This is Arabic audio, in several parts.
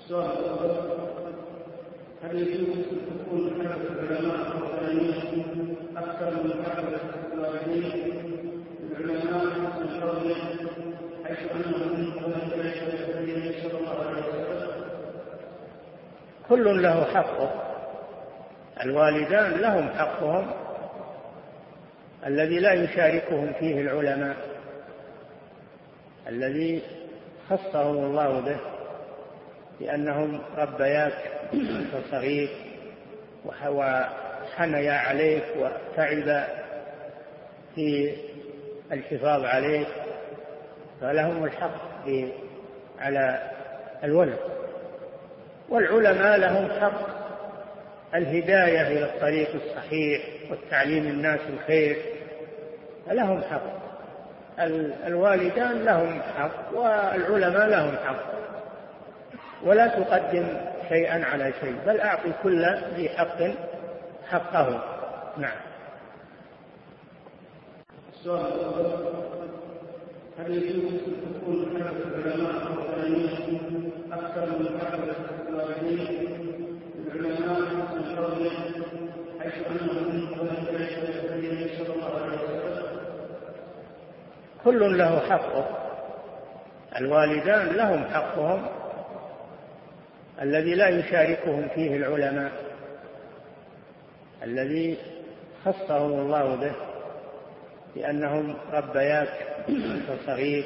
السؤال الأول: هل يجوز تكون حفظ العلماء الربانيين أكثر من حفظ الوالدين العلماء من قولهم حيث أنهم قد يشهد النبي صلى الله عليه وسلم؟ كل له حقه، الوالدان لهم حقهم الذي لا يشاركهم فيه العلماء، الذي خصهم الله به لأنهم ربياك صغير وحنيا عليك وتعب في الحفاظ عليك، فلهم الحق على الولد. والعلماء لهم حق الهداية إلى الطريق الصحيح والتعليم الناس الخير، فلهم حق. الوالدان لهم حق والعلماء لهم حق، ولا تقدم شيئا على شيء، بل أعطي كل ذي حق حقه. نعم. السؤال الأول: هل يجوز تكون حفظ العلماء الربانيين أكثر من حفظ الوالدين العلماء من قولهم حيث أنهم قد يشهد النبي صلى الله عليه وسلم؟ كل له حقه، الوالدان لهم حقهم الذي لا يشاركهم فيه العلماء، الذي خصهم الله به لأنهم ربياك صغير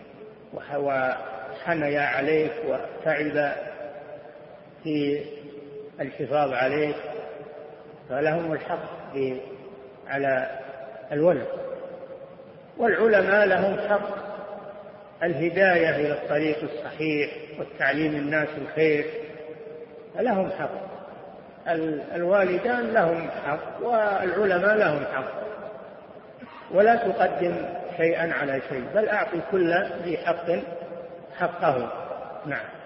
وحنيا عليك وتعب في الحفاظ عليك، فلهم الحق على الولد. والعلماء لهم حق الهداية إلى الطريق الصحيح والتعليم الناس الخير، فلهم حق. الوالدان لهم حق والعلماء لهم حق، ولا تقدم شيئا على شيء، بل أعطي كل ذي حق حقه. نعم.